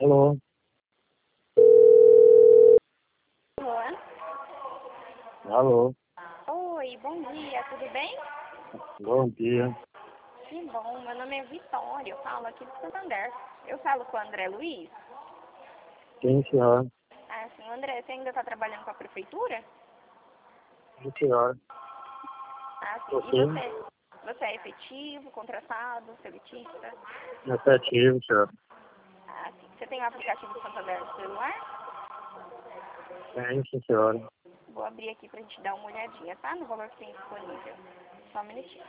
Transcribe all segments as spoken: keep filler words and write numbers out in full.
Alô? Alô? Alô? Oi, bom dia, tudo bem? Bom dia. Que bom, meu nome é Vitória, eu falo aqui do Santander. Eu falo com o André Luiz. Sim, senhor. Ah, sim, André, você ainda está trabalhando com a prefeitura? Sim, senhor. Ah, sim, e Você? você? Você é efetivo, contratado, seletista? Efetivo, senhor. Ah, sim. Você tem o aplicativo do Santander no celular? Sim, sim, senhor. Vou abrir aqui pra gente dar uma olhadinha, tá? No valor que tem disponível. Só um minutinho.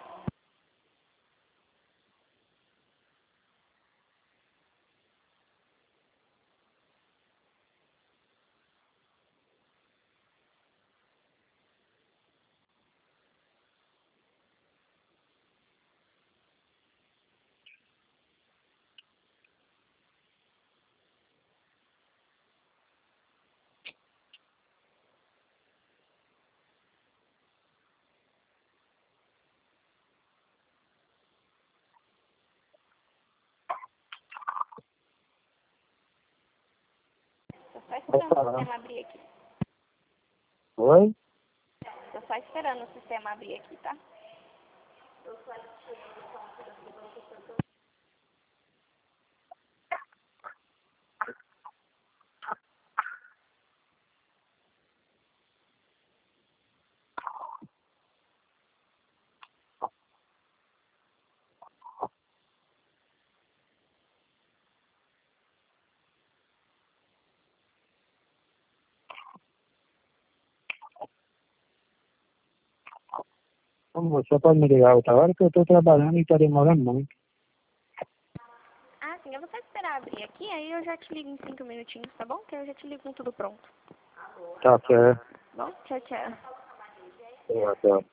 Tô só Pode esperando o falar. sistema abrir aqui. Oi? Tô só esperando o sistema abrir aqui, tá? Como você pode me ligar outra hora que eu estou trabalhando e está demorando muito. Ah, sim, eu vou só esperar abrir aqui, aí eu já te ligo em cinco minutinhos, tá bom? Que eu já te ligo com tudo pronto. Tá certo. Bom, tchau, tchau. Tá, tá.